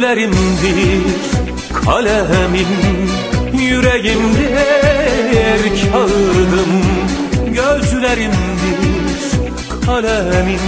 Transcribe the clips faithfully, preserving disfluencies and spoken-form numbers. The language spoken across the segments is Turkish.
Gözlerimdir kalemim, yüreğimdir kağıdım. Gözlerimdir kalemim,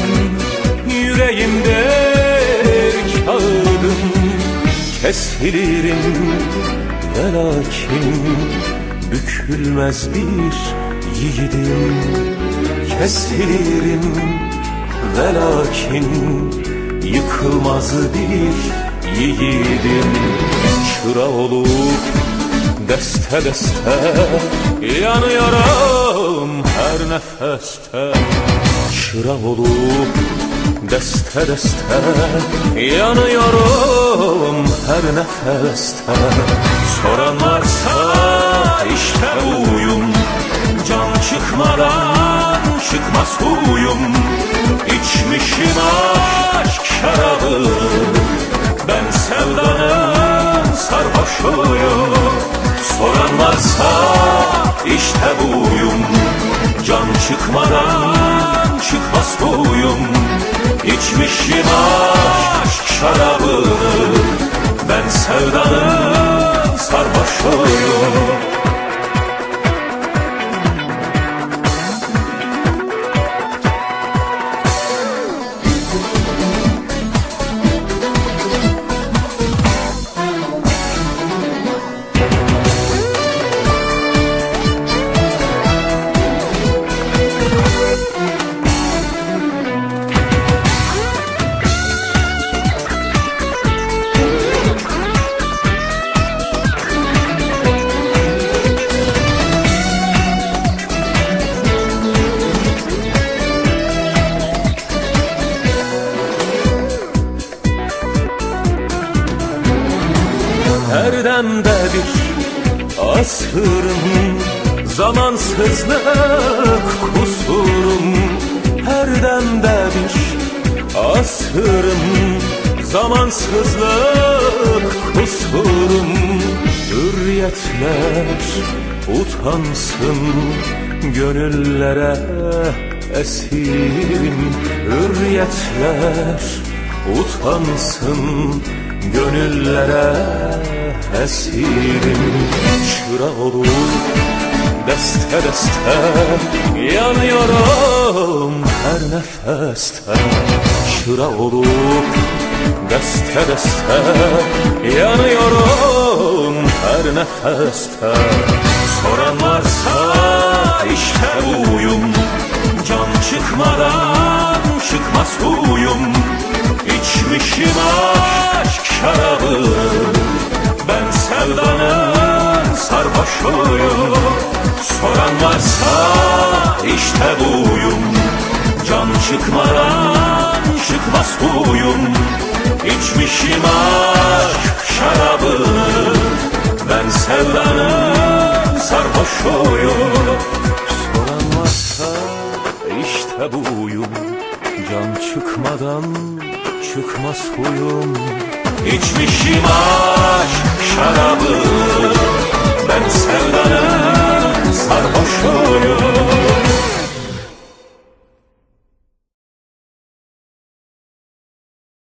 yüreğimdir kağıdım. Kesilirim ve lakin bükülmez bir yiğidim. Kesilirim ve lakin yıkılmaz bir yiğidim. Çıra olup deste deste yanıyorum her nefeste. Çıra olup deste deste yanıyorum her nefeste. Soran varsa işte uyum, can çıkmadan çıkmaz huyum. İçmişim aşk şarabı, ben sevdanın sarhoşuyum. Soran varsa işte buyum, can çıkmadan çıkmaz huyum. İçmişim aşk şarabı, ben sevdanın sarhoşuyum. Her demde bir asırım, zamansızlık kusurum. Her demde bir asırım, zamansızlık kusurum. Hürriyetler utansın, gönüllere esirim. Hürriyetler utansın, gönüllere esirim. Çıra olup deste deste yanıyorum her nefeste. Çıra olup deste deste yanıyorum her nefeste. Soran varsa işte buyum, can çıkmadan çıkmaz huyum. İçmişim aşk şarabı, ben sevdanın sarhoşuyum. Soran varsa işte buyum, can çıkmadan çıkmaz huyum. İçmişim aşk şarabını, ben sevdanın sarhoşuyum. Soran varsa işte buyum, can çıkmadan çıkmaz huyum. İçmişim aşk şarabı, ben sevdanın sarhoşuyum.